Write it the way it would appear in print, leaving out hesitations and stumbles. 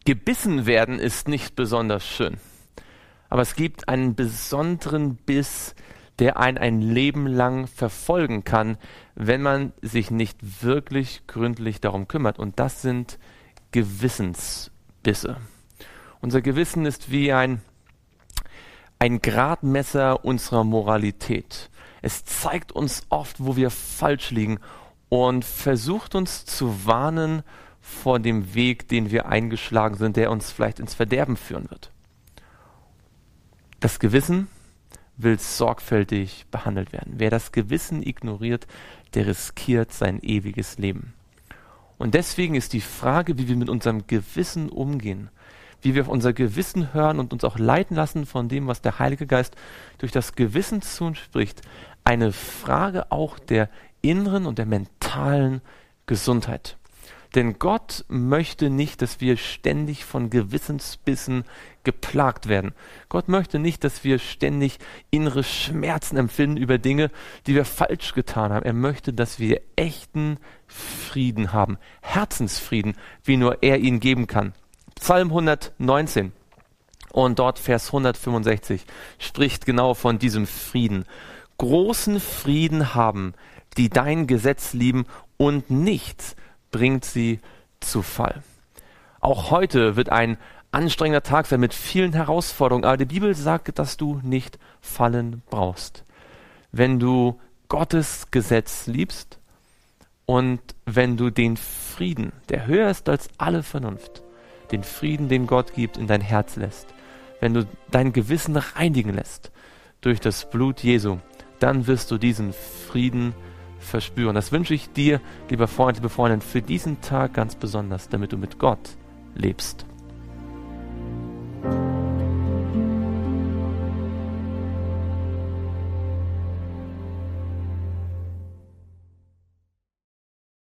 Gebissen werden ist nicht besonders schön. Aber es gibt einen besonderen Biss, der einen ein Leben lang verfolgen kann, wenn man sich nicht wirklich gründlich darum kümmert. Und das sind Gewissensbisse. Unser Gewissen ist wie ein Gradmesser unserer Moralität. Es zeigt uns oft, wo wir falsch liegen und versucht uns zu warnen vor dem Weg, den wir eingeschlagen sind, der uns vielleicht ins Verderben führen wird. Das Gewissen will sorgfältig behandelt werden. Wer das Gewissen ignoriert, der riskiert sein ewiges Leben. Und deswegen ist die Frage, wie wir mit unserem Gewissen umgehen, wie wir auf unser Gewissen hören und uns auch leiten lassen von dem, was der Heilige Geist durch das Gewissen zu uns spricht, eine Frage auch der inneren und der mentalen Gesundheit. Denn Gott möchte nicht, dass wir ständig von Gewissensbissen geplagt werden. Gott möchte nicht, dass wir ständig innere Schmerzen empfinden über Dinge, die wir falsch getan haben. Er möchte, dass wir echten Frieden haben, Herzensfrieden, wie nur er ihn geben kann. Psalm 119 und dort Vers 165 spricht genau von diesem Frieden. Großen Frieden haben, die dein Gesetz lieben, und nichts bringt sie zu Fall. Auch heute wird ein anstrengender Tag sein mit vielen Herausforderungen, aber die Bibel sagt, dass du nicht fallen brauchst. Wenn du Gottes Gesetz liebst und wenn du den Frieden, der höher ist als alle Vernunft, den Frieden, den Gott gibt, in dein Herz lässt, wenn du dein Gewissen reinigen lässt durch das Blut Jesu, dann wirst du diesen Frieden verspüren. Das wünsche ich dir, lieber Freund, liebe Freundin, für diesen Tag ganz besonders, damit du mit Gott lebst.